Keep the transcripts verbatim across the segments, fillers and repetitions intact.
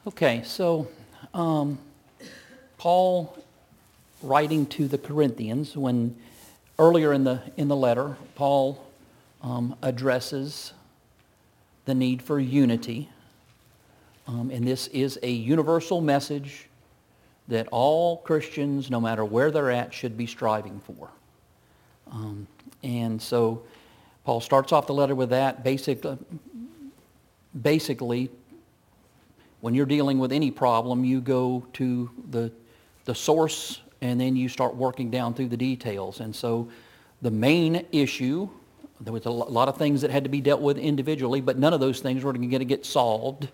Okay, so um, Paul writing to the Corinthians, when earlier in the in the letter, Paul um, addresses the need for unity, um, and this is a universal message that all Christians, no matter where they're at, should be striving for. Um, and so Paul starts off the letter with that. Basically, basically, when you're dealing with any problem, you go to the the source and then you start working down through the details. And so the main issue, there was a lot of things that had to be dealt with individually, but none of those things were going to get solved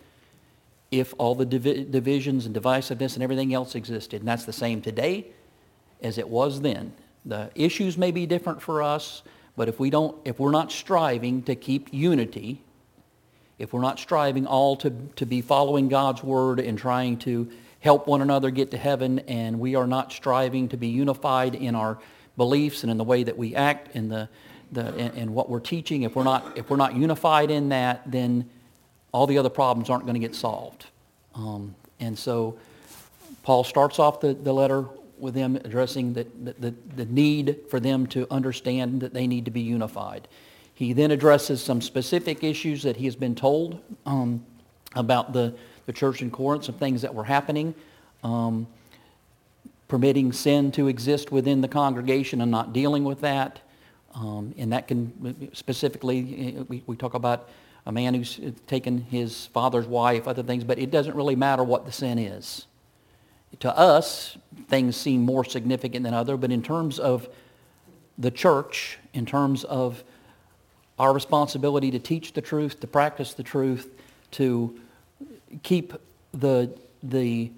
if all the divi- divisions and divisiveness and everything else existed. And that's the same today as it was then. The issues may be different for us, but if we don't, if we're not striving to keep unity, if we're not striving all to, to be following God's word and trying to help one another get to heaven, and we are not striving to be unified in our beliefs and in the way that we act and the the and, and what we're teaching, if we're not if we're not unified in that, then all the other problems aren't going to get solved. Um, and so Paul starts off the, the letter with them addressing the, the, the need for them to understand that they need to be unified. He then addresses some specific issues that he has been told um, about the, the church in Corinth, some things that were happening, um, permitting sin to exist within the congregation and not dealing with that. Um, and that can specifically, we, we talk about a man who's taken his father's wife, other things, but it doesn't really matter what the sin is. To us, things seem more significant than other, but in terms of the church, in terms of our responsibility to teach the truth, to practice the truth, to keep the the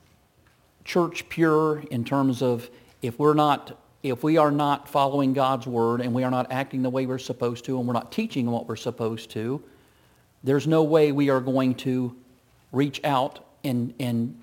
church pure in terms of if we're not if we are not following God's word and we are not acting the way we're supposed to and we're not teaching what we're supposed to, there's no way we are going to reach out and and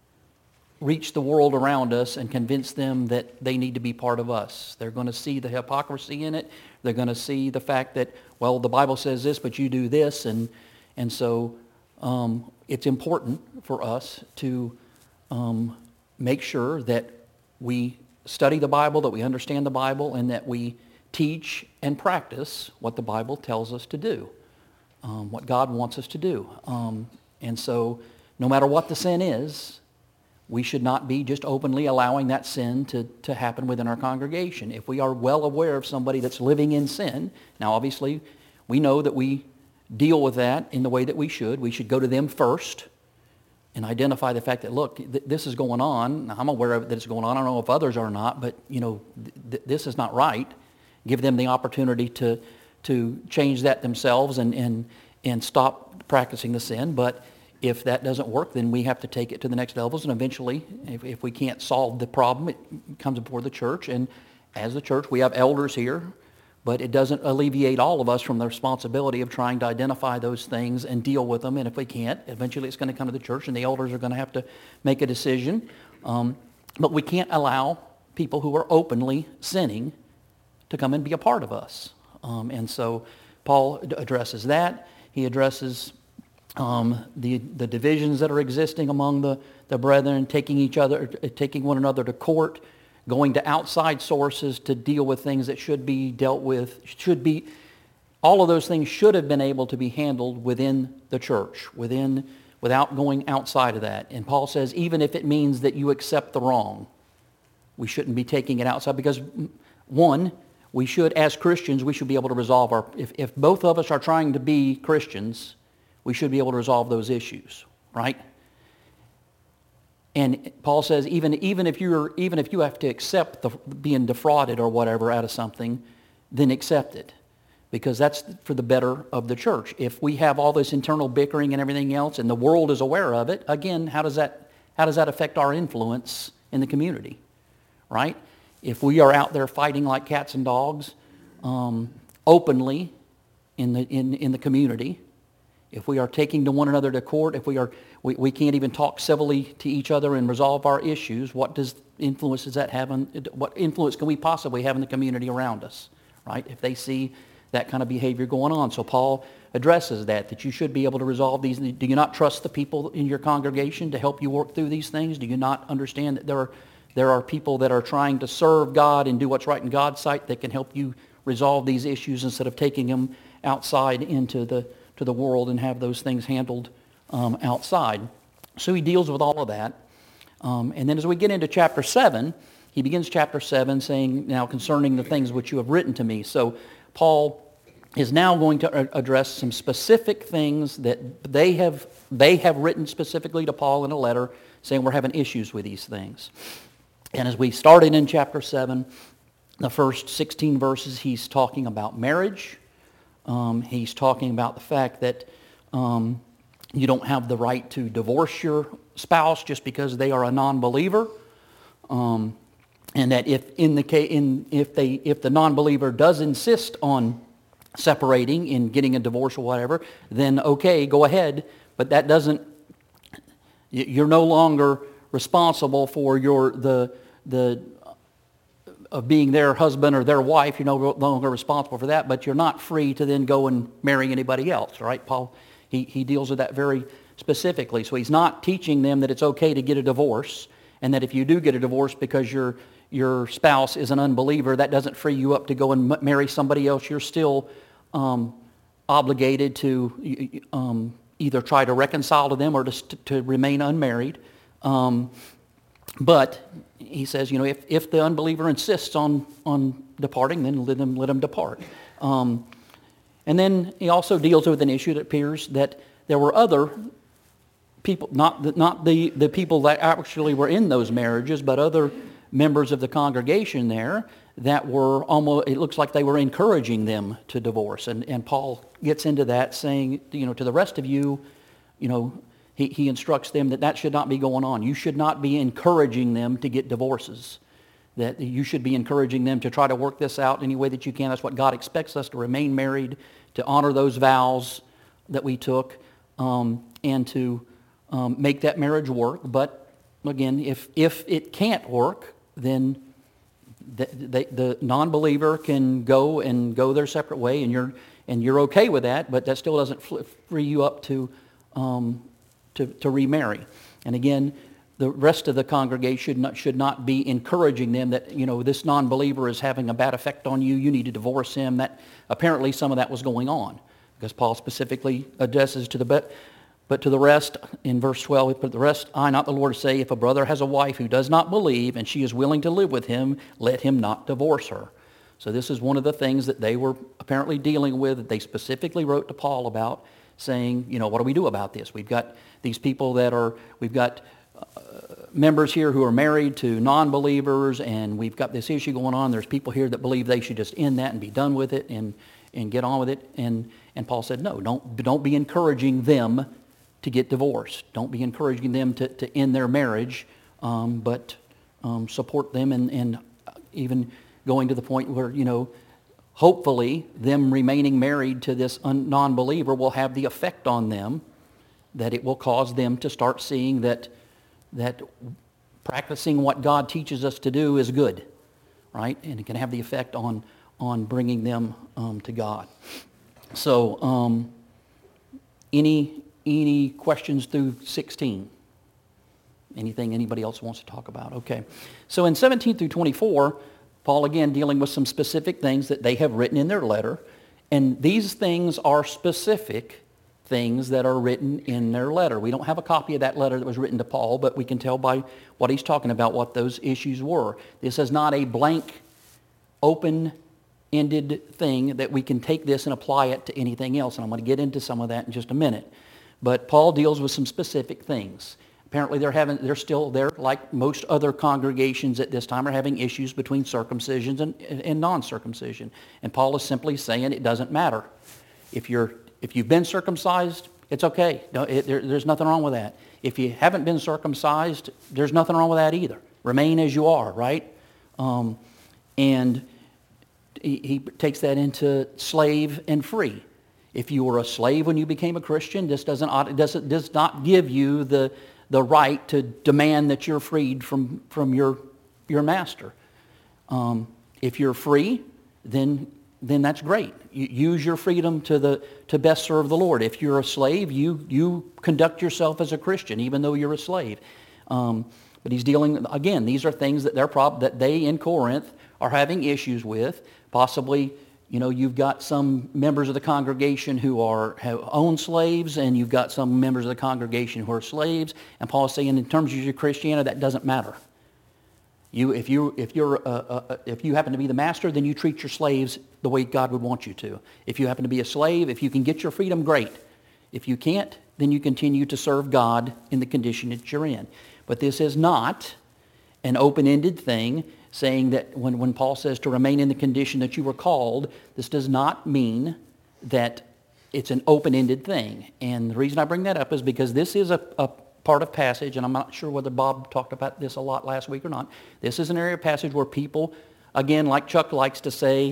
reach the world around us and convince them that they need to be part of us. They're going to see the hypocrisy in it. They're going to see the fact that, well, the Bible says this, but you do this. And and so um, it's important for us to um, make sure that we study the Bible, that we understand the Bible, and that we teach and practice what the Bible tells us to do, um, what God wants us to do. Um, and so no matter what the sin is, we should not be just openly allowing that sin to, to happen within our congregation. If we are well aware of somebody that's living in sin, now obviously we know that we deal with that in the way that we should. We should go to them first and identify the fact that, look, th- this is going on. Now, I'm aware of it that it's going on. I don't know if others are not, but you know, th- this is not right. Give them the opportunity to to change that themselves and and and stop practicing the sin. But if that doesn't work, then we have to take it to the next levels, and eventually, if, if we can't solve the problem, it comes before the church. And as the church, we have elders here, but it doesn't alleviate all of us from the responsibility of trying to identify those things and deal with them. And if we can't, eventually it's going to come to the church, and the elders are going to have to make a decision. Um, but we can't allow people who are openly sinning to come and be a part of us. Um, and so Paul addresses that. He addresses Um, the the divisions that are existing among the, the brethren, taking each other, taking one another to court, going to outside sources to deal with things that should be dealt with, should be, all of those things should have been able to be handled within the church, within, without going outside of that. And Paul says, even if it means that you accept the wrong, we shouldn't be taking it outside, because one, we should, as Christians, we should be able to resolve our, if, if both of us are trying to be Christians, we should be able to resolve those issues, right? And Paul says, even even if you're even if you have to accept the, being defrauded or whatever out of something, then accept it, because that's for the better of the church. If we have all this internal bickering and everything else, and the world is aware of it, again, how does that how does that affect our influence in the community, right? If we are out there fighting like cats and dogs, um, openly in the in in the community. If we are taking to one another to court, if we are we, we can't even talk civilly to each other and resolve our issues, what does influence does that have on, what influence can we possibly have in the community around us, right? If they see that kind of behavior going on. So Paul addresses that, that you should be able to resolve these. Do you not trust the people in your congregation to help you work through these things? Do you not understand that there are, there are people that are trying to serve God and do what's right in God's sight that can help you resolve these issues instead of taking them outside into the, to the world and have those things handled um, outside? So he deals with all of that. Um, and then as we get into chapter seven, he begins chapter seven saying, now concerning the things which you have written to me. So Paul is now going to address some specific things that they have they have written specifically to Paul in a letter saying we're having issues with these things. And as we started in chapter seven, the first sixteen verses, he's talking about marriage. Um, he's talking about the fact that um, you don't have the right to divorce your spouse just because they are a non-believer. Um, and that if in the case, in if they if the non-believer does insist on separating and getting a divorce or whatever, then okay, go ahead. But that doesn't, you're no longer responsible for your the the of being their husband or their wife. You're no longer responsible for that, but you're not free to then go and marry anybody else, right? Paul, he, he deals with that very specifically. So he's not teaching them that it's okay to get a divorce, and that if you do get a divorce because your your spouse is an unbeliever, that doesn't free you up to go and marry somebody else. You're still um, obligated to um, either try to reconcile to them or to, to remain unmarried. Um, but he says, you know, if, if the unbeliever insists on, on departing, then let them, let them depart. Um, and then he also deals with an issue that appears that there were other people, not the, not the, the people that actually were in those marriages, but other members of the congregation there that were almost, it looks like they were encouraging them to divorce. And, and Paul gets into that saying, you know, to the rest of you, you know, he, he instructs them that that should not be going on. You should not be encouraging them to get divorces. That you should be encouraging them to try to work this out any way that you can. That's what God expects us, to remain married, to honor those vows that we took, um, and to um, make that marriage work. But again, if, if it can't work, then the, the, the non-believer can go and go their separate way, and you're and you're okay with that. But that still doesn't free you up to um, to to remarry. And again, the rest of the congregation should not, should not be encouraging them that, you know, this non-believer is having a bad effect on you. You need to divorce him. That apparently some of that was going on, because Paul specifically addresses to the but. But to the rest, in verse twelve, but the rest, I, not the Lord, say, if a brother has a wife who does not believe and she is willing to live with him, let him not divorce her. So this is one of the things that they were apparently dealing with, that they specifically wrote to Paul about, saying, you know, what do we do about this? We've got these people that are, we've got uh, members here who are married to non-believers, and we've got this issue going on. There's people here that believe they should just end that and be done with it and, and get on with it. And, and Paul said, no, don't, don't be encouraging them to get divorced. Don't be encouraging them to, to end their marriage, um, but um, support them, and, and even going to the point where, you know, hopefully them remaining married to this un- non-believer will have the effect on them that it will cause them to start seeing that that practicing what God teaches us to do is good, right? And it can have the effect on, on bringing them um, to God. So um, any... Any questions through sixteen? Anything anybody else wants to talk about? Okay. So in seventeen through twenty-four, Paul again dealing with some specific things that they have written in their letter. And these things are specific things that are written in their letter. We don't have a copy of that letter that was written to Paul, but we can tell by what he's talking about what those issues were. This is not a blank, open-ended thing that we can take this and apply it to anything else. And I'm going to get into some of that in just a minute. But Paul deals with some specific things. Apparently they're having, they're still there, like most other congregations at this time, are having issues between circumcision and, and non-circumcision. And Paul is simply saying it doesn't matter. If you're, if you've been circumcised, it's okay. No, it, there, there's nothing wrong with that. If you haven't been circumcised, there's nothing wrong with that either. Remain as you are, right? Um, and he, he takes that into slave and free. If you were a slave when you became a Christian, this doesn't, doesn't does not give you the the right to demand that you're freed from from your your master. Um, if you're free, then then that's great. You use your freedom to the to best serve the Lord. If you're a slave, you you conduct yourself as a Christian, even though you're a slave. Um, but he's dealing, again, these are things that they're prob- that they in Corinth are having issues with. Possibly, you know, you've got some members of the congregation who are have own slaves, and you've got some members of the congregation who are slaves. And Paul's saying, in terms of your Christianity, that doesn't matter. You, if you if you're uh, uh, if you happen to be the master, then you treat your slaves the way God would want you to. If you happen to be a slave, if you can get your freedom, great. If you can't, then you continue to serve God in the condition that you're in. But this is not an open-ended thing, saying that when, when Paul says to remain in the condition that you were called, this does not mean that it's an open-ended thing. And the reason I bring that up is because this is a, a part of passage, and I'm not sure whether Bob talked about this a lot last week or not. This is an area of passage where people, again, like Chuck likes to say,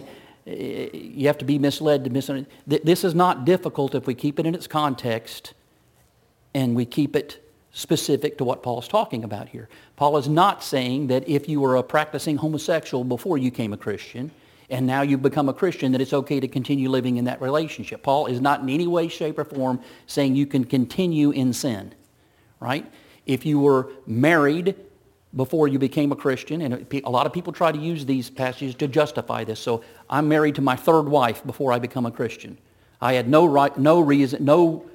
you have to be misled to misunderstand. This is not difficult if we keep it in its context and we keep it specific to what Paul's talking about here. Paul is not saying that if you were a practicing homosexual before you became a Christian and now you've become a Christian, that it's okay to continue living in that relationship. Paul is not in any way, shape, or form saying you can continue in sin, right? If you were married before you became a Christian, and a lot of people try to use these passages to justify this. So I'm married to my third wife before I become a Christian. I had no right, no reason, no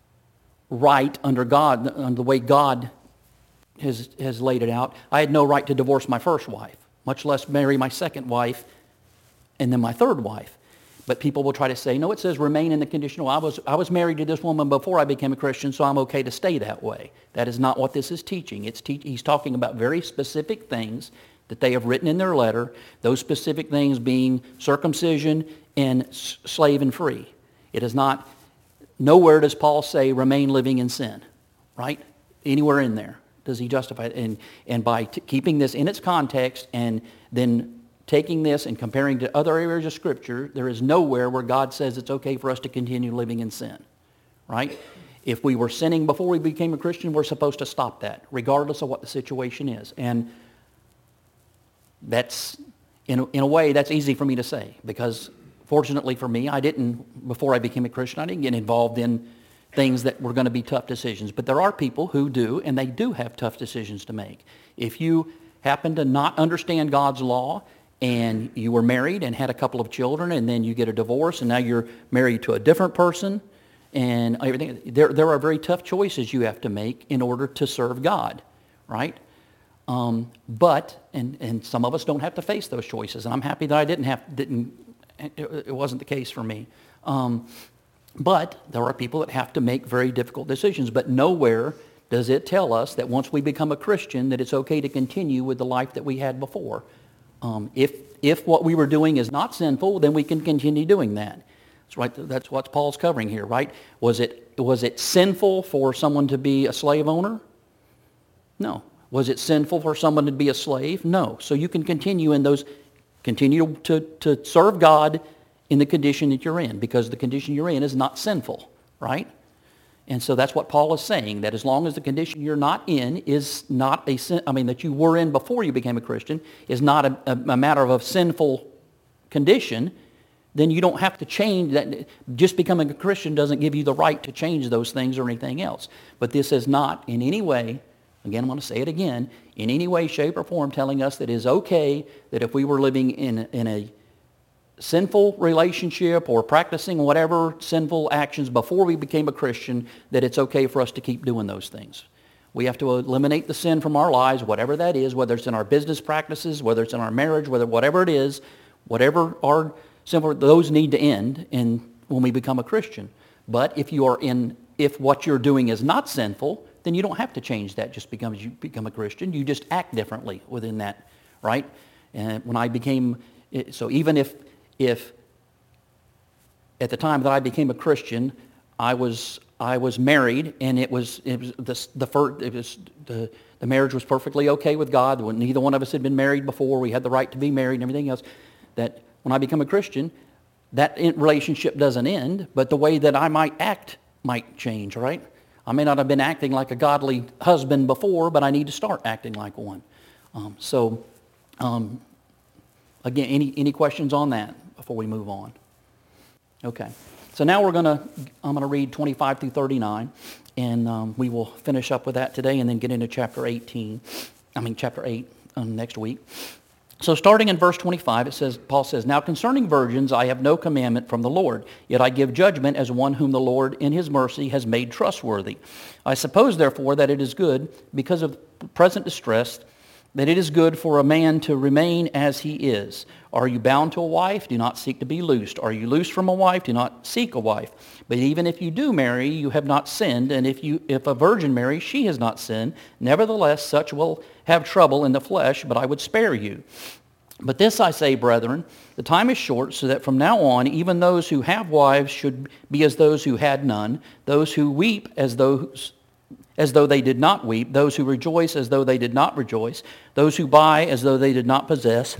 right under God, under the way God has, has laid it out. I had no right to divorce my first wife, much less marry my second wife and then my third wife. But people will try to say, no, it says remain in the condition. Well, I was, I was married to this woman before I became a Christian, so I'm okay to stay that way. That is not what this is teaching. It's te- he's talking about very specific things that they have written in their letter, those specific things being circumcision and s- slave and free. It is not, nowhere does Paul say remain living in sin, right? Anywhere in there does he justify it. And, and by t- keeping this in its context and then taking this and comparing to other areas of Scripture, there is nowhere where God says it's okay for us to continue living in sin, right? If we were sinning before we became a Christian, we're supposed to stop that, regardless of what the situation is. And that's, in a, in a way, that's easy for me to say, because fortunately for me, I didn't, before I became a Christian, I didn't get involved in things that were going to be tough decisions. But there are people who do, and they do have tough decisions to make. If you happen to not understand God's law, and you were married and had a couple of children, and then you get a divorce, and now you're married to a different person, and everything. There, there are very tough choices you have to make in order to serve God, right? Um, but, and, and some of us don't have to face those choices, and I'm happy that I didn't have, didn't, it, it wasn't the case for me. Um, but there are people that have to make very difficult decisions, but nowhere does it tell us that once we become a Christian that it's okay to continue with the life that we had before. Um, if if what we were doing is not sinful, then we can continue doing that. That's right. That's what Paul's covering here, right? Was it was it sinful for someone to be a slave owner? No. Was it sinful for someone to be a slave? No. So you can continue in those, continue to, to serve God in the condition that you're in, because the condition you're in is not sinful, right? And so that's what Paul is saying, that as long as the condition you're not in is not a sin, I mean, that you were in before you became a Christian, is not a, a, a matter of a sinful condition, then you don't have to change that. Just becoming a Christian doesn't give you the right to change those things or anything else. But this is not in any way, again, I'm going to say it again, in any way, shape, or form telling us that it is okay that if we were living in, in a sinful relationship or practicing whatever sinful actions before we became a Christian, that it's okay for us to keep doing those things. We have to eliminate the sin from our lives, whatever that is, whether it's in our business practices, whether it's in our marriage, whether whatever it is, whatever our sinful, those need to end in when we become a Christian. But if you are in, if what you're doing is not sinful, then you don't have to change that just because you become a Christian. You just act differently within that, right? And when I became, so even if If at the time that I became a Christian, I was I was married, and it was it was the the first, it was the the marriage was perfectly okay with God. Neither one of us had been married before. We had the right to be married and everything else. That when I become a Christian, that relationship doesn't end, but the way that I might act might change. Right? I may not have been acting like a godly husband before, but I need to start acting like one. Um, so, um, again, any any questions on that? before we move on. Okay. So now we're going to, I'm going to read twenty-five through thirty-nine, and um, we will finish up with that today and then get into chapter eighteen, I mean chapter eight um, next week. So starting in verse twenty-five, it says, Paul says, "Now concerning virgins I have no commandment from the Lord, yet I give judgment as one whom the Lord in his mercy has made trustworthy. I suppose therefore that it is good, because of present distress, that it is good for a man to remain as he is. Are you bound to a wife? Do not seek to be loosed. Are you loosed from a wife? Do not seek a wife. But even if you do marry, you have not sinned, and if you if a virgin marries, she has not sinned. Nevertheless, such will have trouble in the flesh, but I would spare you. But this I say, brethren, the time is short, so that from now on even those who have wives should be as those who had none, those who weep as those as though they did not weep, those who rejoice as though they did not rejoice, those who buy as though they did not possess,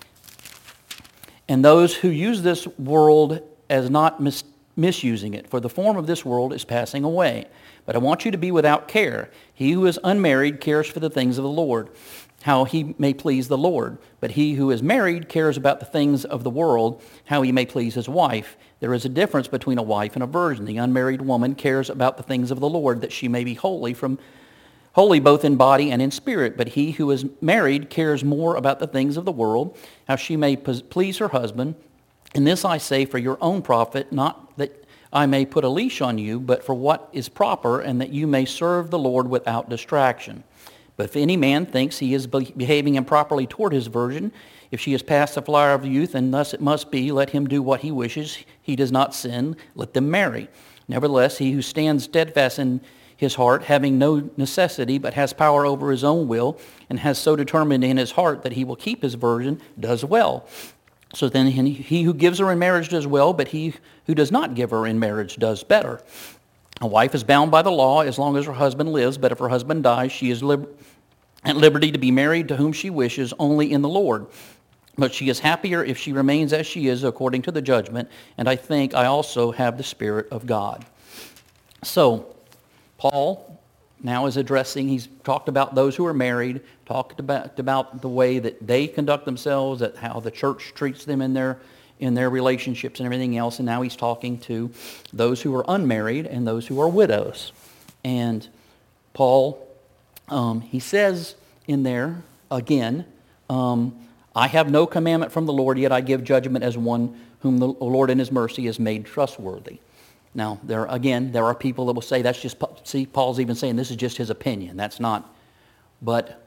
and those who use this world as not mis- misusing it. For the form of this world is passing away. But I want you to be without care. He who is unmarried cares for the things of the Lord, how he may please the Lord. But he who is married cares about the things of the world, how he may please his wife. There is a difference between a wife and a virgin. The unmarried woman cares about the things of the Lord, that she may be holy from holy both in body and in spirit. But he who is married cares more about the things of the world, how she may please her husband. And this I say for your own profit, not that I may put a leash on you, but for what is proper, and that you may serve the Lord without distraction. But if any man thinks he is behaving improperly toward his virgin, if she is past the flower of youth, and thus it must be, let him do what he wishes. He does not sin. Let them marry. Nevertheless, he who stands steadfast in his heart, having no necessity, but has power over his own will, and has so determined in his heart that he will keep his virgin, does well. So then he who gives her in marriage does well, but he who does not give her in marriage does better. A wife is bound by the law as long as her husband lives, but if her husband dies, she is lib- at liberty to be married to whom she wishes, only in the Lord. But she is happier if she remains as she is according to the judgment, and I think I also have the Spirit of God." So, Paul now is addressing, he's talked about those who are married, talked about, about the way that they conduct themselves, that how the church treats them in their in their relationships and everything else, and now he's talking to those who are unmarried and those who are widows. And Paul, um, he says in there, again, um, "I have no commandment from the Lord, yet I give judgment as one whom the Lord in his mercy has made trustworthy." Now, there again, there are people that will say that's just, see, Paul's even saying this is just his opinion. That's not, but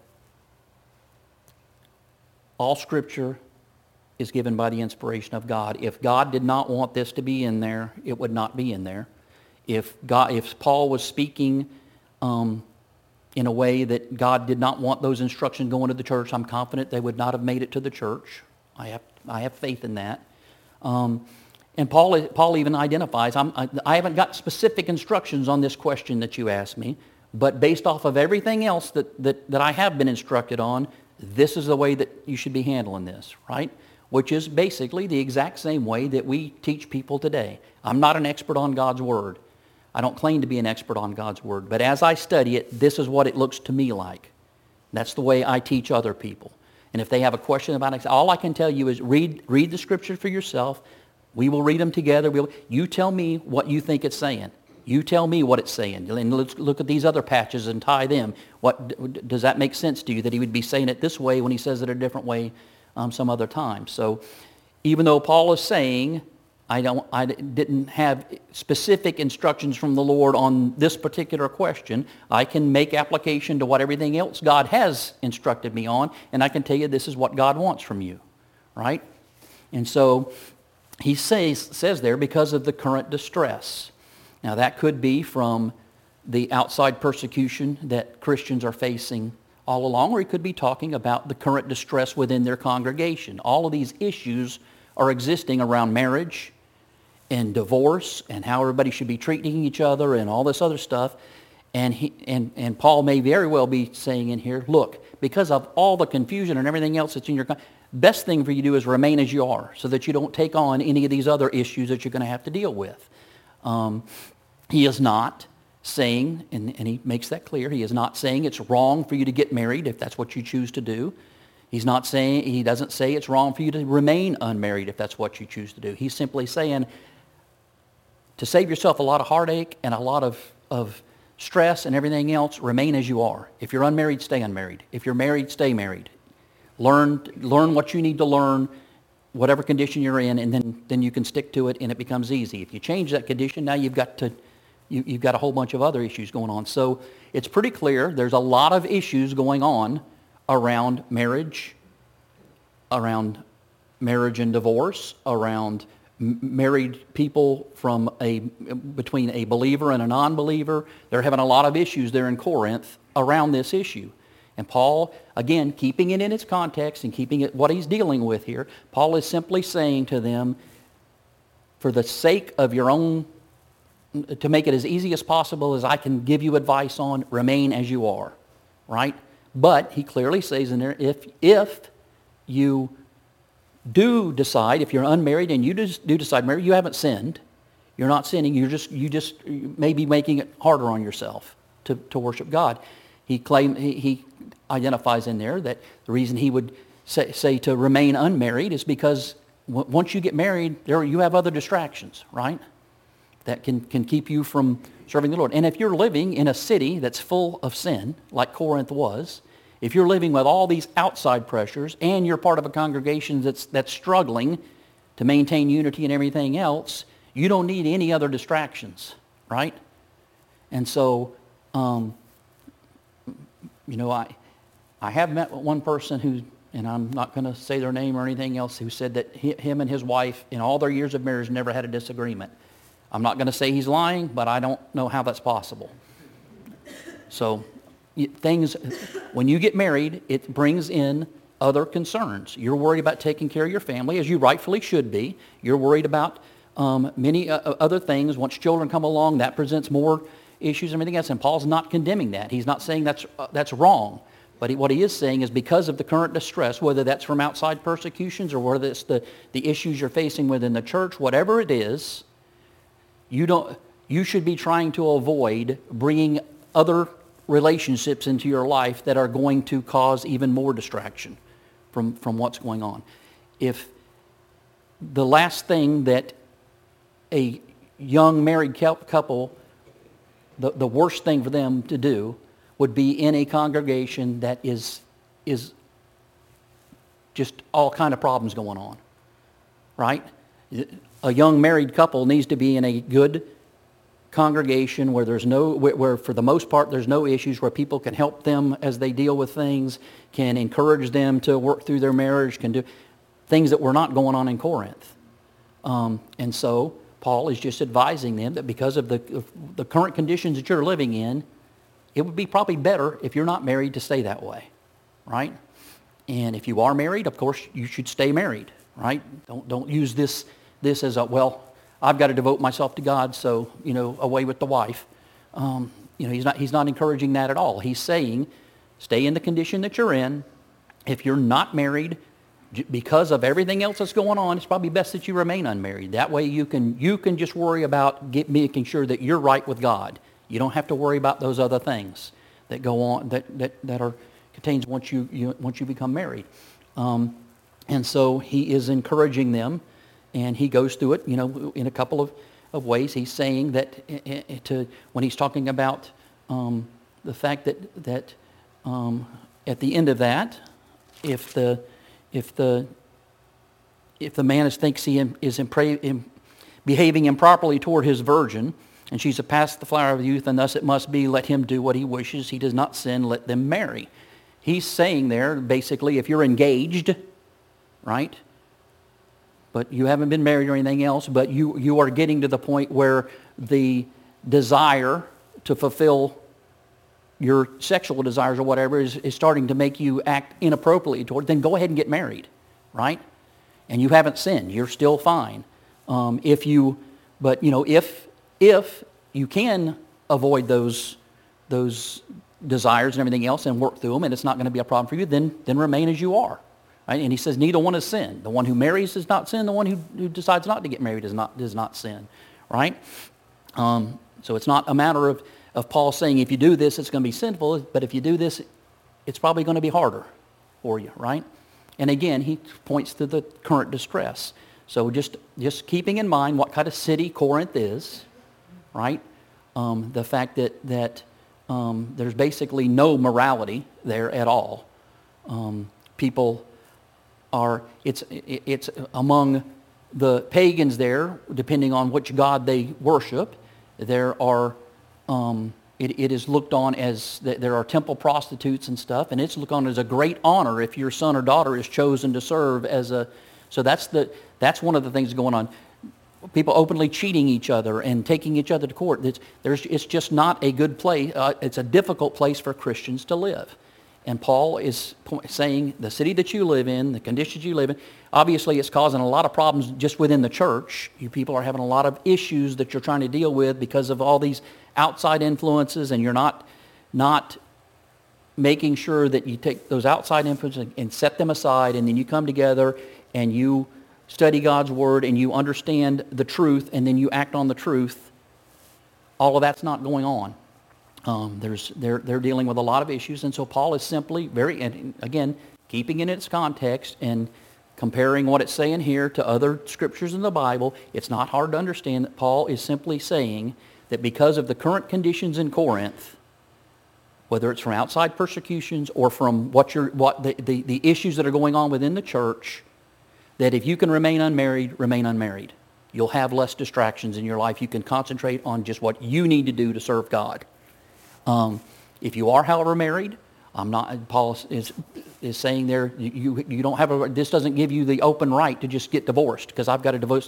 all Scripture is given by the inspiration of God. If God did not want this to be in there, it would not be in there. If God, if Paul was speaking um, in a way that God did not want those instructions going to the church, I'm confident they would not have made it to the church. I have, I have faith in that. Um, and Paul, Paul even identifies, I'm, I, I haven't got specific instructions on this question that you asked me, but based off of everything else that, that, that I have been instructed on, this is the way that you should be handling this, right? Which is basically the exact same way that we teach people today. I'm not an expert on God's Word. I don't claim to be an expert on God's Word. But as I study it, this is what it looks to me like. That's the way I teach other people. And if they have a question about it, all I can tell you is read read the Scripture for yourself. We will read them together. We'll, you tell me what you think it's saying. You tell me what it's saying. And let's look at these other patches and tie them. What, does that make sense to you that he would be saying it this way when he says it a different way Um, some other time? So even though Paul is saying, I don't, I didn't have specific instructions from the Lord on this particular question, I can make application to what everything else God has instructed me on, and I can tell you this is what God wants from you, right? And so he says, says there, because of the current distress. Now that could be from the outside persecution that Christians are facing all along, or he could be talking about the current distress within their congregation. All of these issues are existing around marriage and divorce and how everybody should be treating each other and all this other stuff. And he and, and Paul may very well be saying in here, look, because of all the confusion and everything else that's in your, best thing for you to do is remain as you are, so that you don't take on any of these other issues that you're going to have to deal with. Um, he is not saying, and, and he makes that clear, he is not saying it's wrong for you to get married if that's what you choose to do. He's not saying, he doesn't say it's wrong for you to remain unmarried if that's what you choose to do. He's simply saying to save yourself a lot of heartache and a lot of, of stress and everything else, remain as you are. If you're unmarried, stay unmarried. If you're married, stay married. Learn, learn what you need to learn, whatever condition you're in, and then, then you can stick to it and it becomes easy. If you change that condition, now you've got to, you, you've got a whole bunch of other issues going on. So it's pretty clear there's a lot of issues going on around marriage, around marriage and divorce, around m- married people from a, between a believer and a non-believer. They're having a lot of issues there in Corinth around this issue. And Paul, again, keeping it in its context and keeping it what he's dealing with here, Paul is simply saying to them, for the sake of your own, to make it as easy as possible as I can give you advice on, remain as you are, right? But he clearly says in there, if if you do decide, if you're unmarried and you just do decide marry, you haven't sinned. You're not sinning. You're just you just maybe making it harder on yourself to, to worship God. He claim he, he identifies in there that the reason he would say, say to remain unmarried is because w- once you get married, there you have other distractions, right? That can, can keep you from serving the Lord. And if you're living in a city that's full of sin, like Corinth was, if you're living with all these outside pressures and you're part of a congregation that's that's struggling to maintain unity and everything else, you don't need any other distractions, right? And so, um, you know, I I have met one person who, and I'm not going to say their name or anything else, who said that he, him and his wife, in all their years of marriage, never had a disagreement. I'm not going to say he's lying, but I don't know how that's possible. So things, when you get married, it brings in other concerns. You're worried about taking care of your family, as you rightfully should be. You're worried about um, many uh, other things. Once children come along, that presents more issues and everything else. And Paul's not condemning that. He's not saying that's uh, that's wrong. But he, what he is saying is because of the current distress, whether that's from outside persecutions or whether it's the, the issues you're facing within the church, whatever it is, you don't. You should be trying to avoid bringing other relationships into your life that are going to cause even more distraction from, from what's going on. If the last thing that a young married couple, the, the worst thing for them to do would be in a congregation that is is just all kind of problems going on, right? A young married couple needs to be in a good congregation where there's no, where, where for the most part there's no issues, where people can help them as they deal with things, can encourage them to work through their marriage, can do things that were not going on in Corinth. Um, and so Paul is just advising them that because of the of the current conditions that you're living in, it would be probably better if you're not married to stay that way, right? And if you are married, of course, you should stay married, right? Don't don't use this this as a, well, I've got to devote myself to God, so, you know, away with the wife. Um, you know, he's not he's not encouraging that at all. He's saying, stay in the condition that you're in. If you're not married, because of everything else that's going on, it's probably best that you remain unmarried. That way you can you can just worry about get, making sure that you're right with God. You don't have to worry about those other things that go on that that, that are contains once you, you once you become married. Um, and so he is encouraging them. And he goes through it, you know, in a couple of, of ways. He's saying that to when he's talking about um, the fact that that um, at the end of that, if the if the if the man is, thinks he is impra- in, behaving improperly toward his virgin, and she's past the flower of youth, and thus it must be, let him do what he wishes. He does not sin, let them marry. He's saying there, basically, if you're engaged, right? But you haven't been married or anything else, but you, you are getting to the point where the desire to fulfill your sexual desires or whatever is, is starting to make you act inappropriately toward, then go ahead and get married, right? And you haven't sinned. You're still fine. Um, if you, but you know, if if you can avoid those those desires and everything else and work through them, and it's not going to be a problem for you, then then remain as you are. Right? And he says neither one is sin. The one who marries does not sin. The one who, who decides not to get married does not does not sin. Right? Um, so it's not a matter of, of Paul saying if you do this, it's going to be sinful. But if you do this, it's probably going to be harder for you. Right? And again, he points to the current distress. So just, just keeping in mind what kind of city Corinth is, right? Um, the fact that, that um, there's basically no morality there at all. Um, people are, it's, it's among the pagans there, depending on which god they worship, there are, um, it, it is looked on as, there are temple prostitutes and stuff, and it's looked on as a great honor if your son or daughter is chosen to serve as a, so that's the, that's one of the things going on. People openly cheating each other and taking each other to court. It's, there's, it's just not a good place. Uh, it's a difficult place for Christians to live. And Paul is saying the city that you live in, the conditions you live in, obviously it's causing a lot of problems just within the church. You people are having a lot of issues that you're trying to deal with because of all these outside influences, and you're not, not making sure that you take those outside influences and set them aside, and then you come together and you study God's Word and you understand the truth, and then you act on the truth. All of that's not going on. Um, there's, they're, they're dealing with a lot of issues, and so Paul is simply very, and again, keeping in its context and comparing what it's saying here to other scriptures in the Bible. It's not hard to understand that Paul is simply saying that because of the current conditions in Corinth, whether it's from outside persecutions or from what, you're, what the, the, the issues that are going on within the church, that if you can remain unmarried, remain unmarried. You'll have less distractions in your life. You can concentrate on just what you need to do to serve God. Um, if you are, however, married, I'm not. Paul is is saying there, you you don't have a. This doesn't give you the open right to just get divorced because I've got to divorce.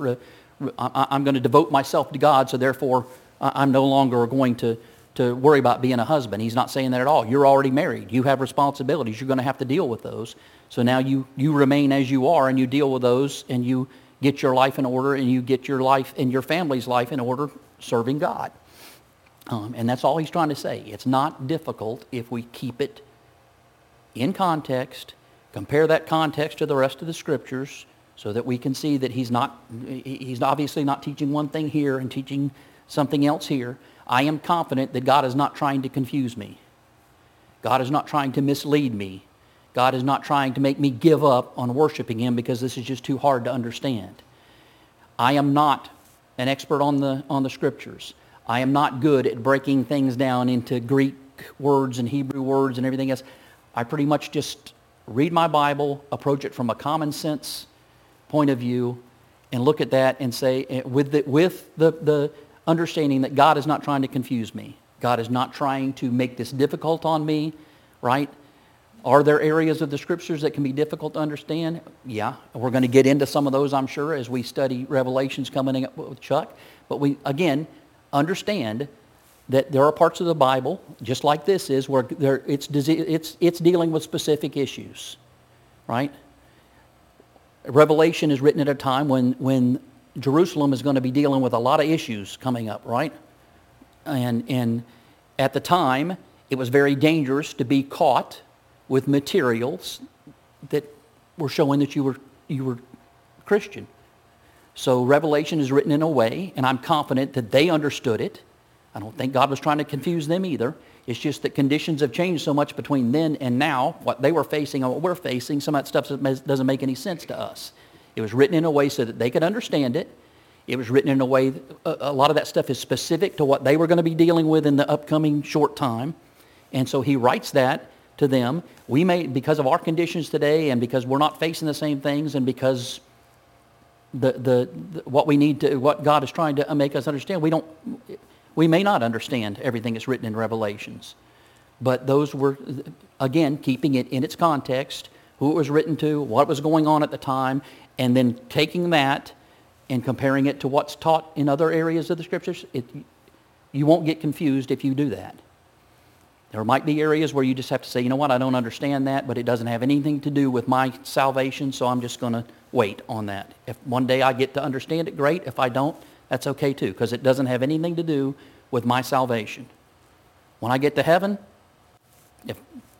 I'm going to devote myself to God, so therefore I'm no longer going to to worry about being a husband. He's not saying that at all. You're already married. You have responsibilities. You're going to have to deal with those. So now you you remain as you are, and you deal with those, and you get your life in order, and you get your life and your family's life in order, serving God. Um, and that's all he's trying to say. It's not difficult if we keep it in context, compare that context to the rest of the scriptures so that we can see that he's not, he's obviously not teaching one thing here and teaching something else here. I am confident that God is not trying to confuse me. God is not trying to mislead me. God is not trying to make me give up on worshiping him because this is just too hard to understand. I am not an expert on the, on the scriptures. I am not good at breaking things down into Greek words and Hebrew words and everything else. I pretty much just read my Bible, approach it from a common sense point of view, and look at that and say, with the, with the, the understanding that God is not trying to confuse me. God is not trying to make this difficult on me, right? Are there areas of the scriptures that can be difficult to understand? Yeah, we're going to get into some of those, I'm sure, as we study Revelations coming up with Chuck. But we, again, understand that there are parts of the Bible, just like this is, where there, it's, it's, it's dealing with specific issues, right? Revelation is written at a time when, when Jerusalem is going to be dealing with a lot of issues coming up, right? And, and at the time, it was very dangerous to be caught with materials that were showing that you were, you were Christian. So Revelation is written in a way, and I'm confident that they understood it. I don't think God was trying to confuse them either. It's just that conditions have changed so much between then and now, what they were facing and what we're facing, some of that stuff doesn't make any sense to us. It was written in a way so that they could understand it. It was written in a way, a lot of that stuff is specific to what they were going to be dealing with in the upcoming short time. And so he writes that to them. We may, because of our conditions today and because we're not facing the same things and because The, the the what we need to, what God is trying to make us understand, we don't, we may not understand everything that's written in Revelations, but those were, again, keeping it in its context, who it was written to, what was going on at the time, and then taking that and comparing it to what's taught in other areas of the scriptures. It, you won't get confused if you do that. There might be areas where you just have to say, you know what, I don't understand that, but it doesn't have anything to do with my salvation, so I'm just going to wait on that. If one day I get to understand it, great. If I don't, that's okay too, because it doesn't have anything to do with my salvation. When I get to heaven, if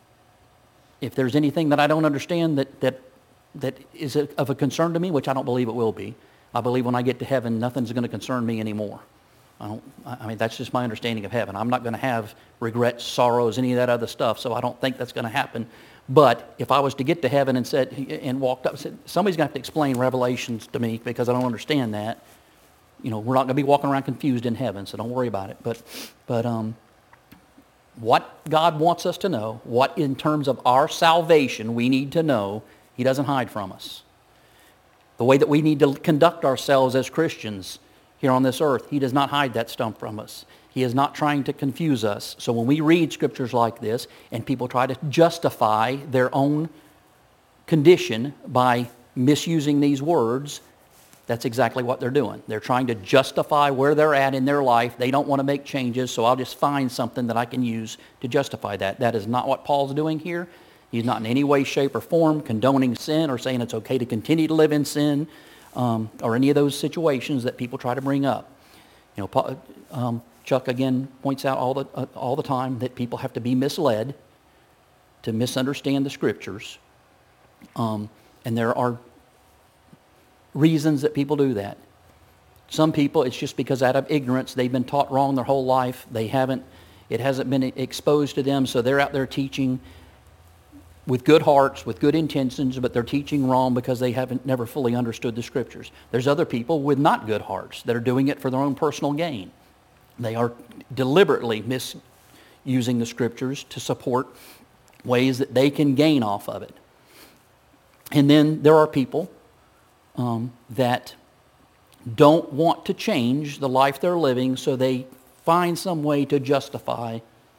if there's anything that I don't understand that that that is of a concern to me, which I don't believe it will be, I believe when I get to heaven, nothing's going to concern me anymore. I don't. I mean, that's just my understanding of heaven. I'm not going to have regrets, sorrows, any of that other stuff, so I don't think that's going to happen. But if I was to get to heaven and said and walked up and said, somebody's going to have to explain Revelations to me because I don't understand that. You know, we're not going to be walking around confused in heaven, so don't worry about it. But, but um, what God wants us to know, what in terms of our salvation we need to know, He doesn't hide from us. The way that we need to conduct ourselves as Christians here on this earth, He does not hide that stuff from us. He is not trying to confuse us. So when we read scriptures like this and people try to justify their own condition by misusing these words, that's exactly what they're doing. They're trying to justify where they're at in their life. They don't want to make changes, so I'll just find something that I can use to justify that. That is not what Paul's doing here. He's not in any way, shape, or form condoning sin or saying it's okay to continue to live in sin um, or any of those situations that people try to bring up. You know, Paul, um, Chuck again points out all the uh, all the time that people have to be misled to misunderstand the Scriptures, um, and there are reasons that people do that. Some people, it's just because out of ignorance, they've been taught wrong their whole life. They haven't, it hasn't been exposed to them, so they're out there teaching with good hearts, with good intentions, but they're teaching wrong because they haven't never fully understood the Scriptures. There's other people with not good hearts that are doing it for their own personal gain. They are deliberately misusing the Scriptures to support ways that they can gain off of it. And then there are people um, that don't want to change the life they're living, so they find some way to justify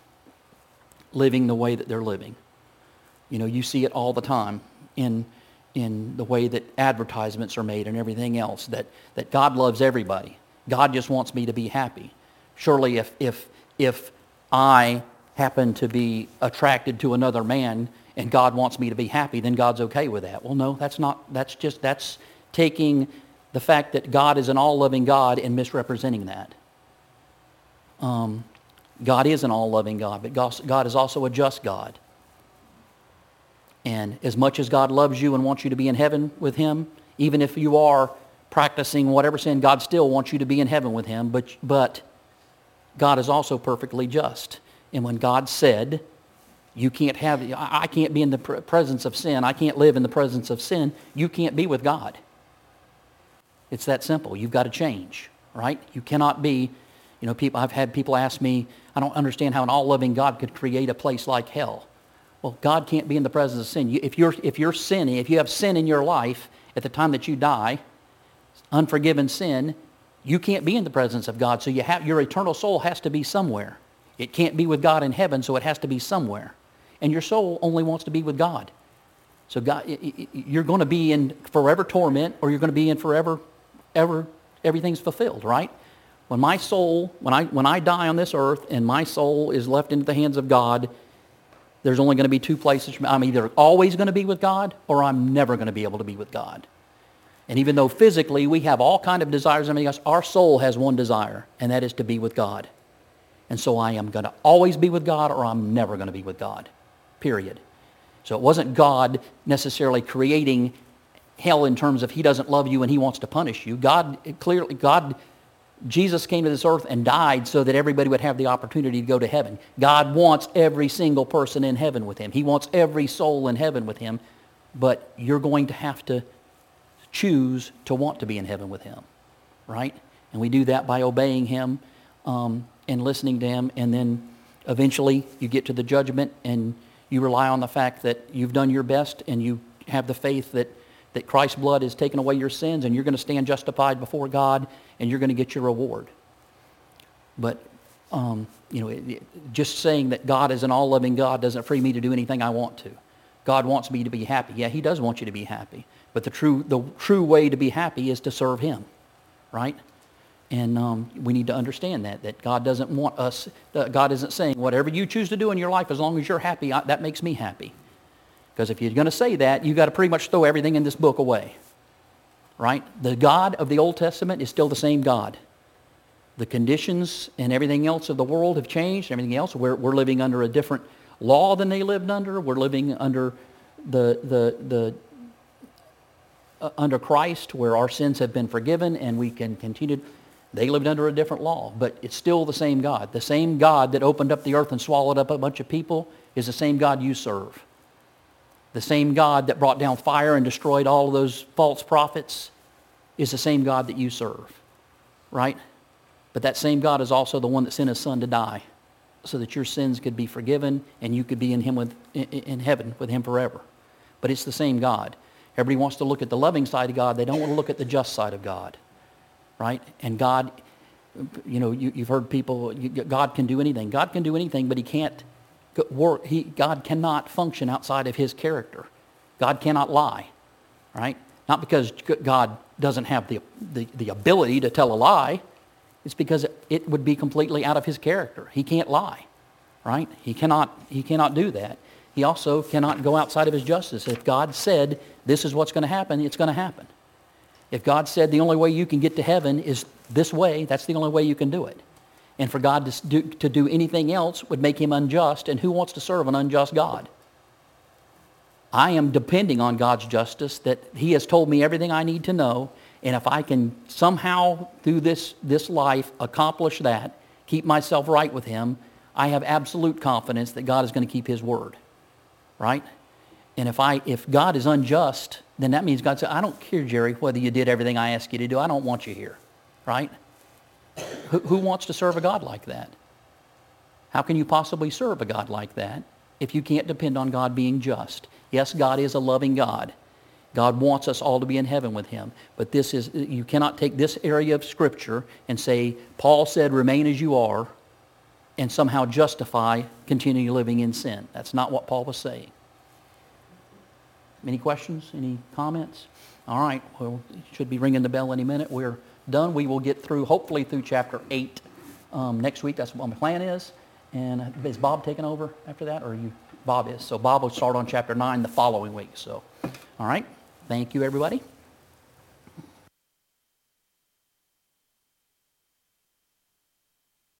living the way that they're living. You know, you see it all the time in in the way that advertisements are made and everything else, that, that God loves everybody. God just wants me to be happy. Surely if if if I happen to be attracted to another man and God wants me to be happy, then God's okay with that. Well, no, that's not, that's just, that's taking the fact that God is an all-loving God and misrepresenting that. Um, God is an all-loving God, but God is also a just God. And as much as God loves you and wants you to be in heaven with Him, even if you are practicing whatever sin, God still wants you to be in heaven with Him, but but God is also perfectly just. And when God said, you can't have, I can't be in the presence of sin, I can't live in the presence of sin, you can't be with God. It's that simple. You've got to change, right? You cannot be, you know, people, I've had people ask me, I don't understand how an all-loving God could create a place like hell. Well, God can't be in the presence of sin. You, if you're if you're sinning, if you have sin in your life at the time that you die, unforgiven sin, you can't be in the presence of God. So you have your eternal soul has to be somewhere. It can't be with God in heaven, so it has to be somewhere. And your soul only wants to be with God. So God, you're going to be in forever torment, or you're going to be in forever, ever, everything's fulfilled, right? When my soul, when I when I die on this earth, and my soul is left into the hands of God, there's only going to be two places. I'm either always going to be with God, or I'm never going to be able to be with God. And even though physically we have all kind of desires and everything else, our soul has one desire, and that is to be with God. And so I am going to always be with God, or I'm never going to be with God, period. So it wasn't God necessarily creating hell in terms of He doesn't love you and He wants to punish you. God, clearly, God, Jesus came to this earth and died so that everybody would have the opportunity to go to heaven. God wants every single person in heaven with Him. He wants every soul in heaven with Him, but you're going to have to choose to want to be in heaven with Him, right? And we do that by obeying Him um, and listening to Him, and then eventually you get to the judgment and you rely on the fact that you've done your best and you have the faith that, that Christ's blood has taken away your sins, and you're going to stand justified before God and you're going to get your reward. But um, you know, it, it, just saying that God is an all-loving God doesn't free me to do anything I want to. God wants me to be happy. Yeah, He does want you to be happy. But the true the true way to be happy is to serve Him, right? And um, we need to understand that, that God doesn't want us, uh, God isn't saying, whatever you choose to do in your life, as long as you're happy, I, that makes me happy. Because if you're going to say that, you've got to pretty much throw everything in this book away, right? The God of the Old Testament is still the same God. The conditions and everything else of the world have changed, everything else. We're, we're living under a different law than they lived under. We're living under the the the uh, under Christ, where our sins have been forgiven and we can continue. They lived under a different law, but it's still the same God. The same God that opened up the earth and swallowed up a bunch of people is the same God you serve. The same God that brought down fire and destroyed all of those false prophets is the same God that you serve, right? But that same God is also the one that sent his son to die so that your sins could be forgiven and you could be in him with, in, in heaven with him forever. But it's the same God. Everybody wants to look at the loving side of God. They don't want to look at the just side of God, right? And God, you know, you, you've heard people, you, God can do anything. God can do anything, but he can't work. He, God cannot function outside of his character. God cannot lie, right? Not because God doesn't have the, the, the ability to tell a lie. It's because it would be completely out of his character. He can't lie, right? He cannot, he cannot do that. He also cannot go outside of his justice. If God said, this is what's going to happen, it's going to happen. If God said the only way you can get to heaven is this way, that's the only way you can do it. And for God to do, to do anything else would make him unjust, and who wants to serve an unjust God? I am depending on God's justice, that he has told me everything I need to know, and if I can somehow through this, this life accomplish that, keep myself right with him, I have absolute confidence that God is going to keep his word, right? And if I if God is unjust, then that means God said, I don't care, Jerry, whether you did everything I asked you to do. I don't want you here, right? Who, who wants to serve a God like that? How can you possibly serve a God like that if you can't depend on God being just? Yes, God is a loving God. God wants us all to be in heaven with him. But this is, you cannot take this area of Scripture and say, Paul said, remain as you are, and somehow justify continuing living in sin. That's not what Paul was saying. Any questions? Any comments? All right. Well, should be ringing the bell any minute. We're done. We will get through, hopefully through chapter eight um, next week. That's what my plan is. And is Bob taking over after that? Or you? Bob is. So Bob will start on chapter nine the following week. So, all right. Thank you, everybody.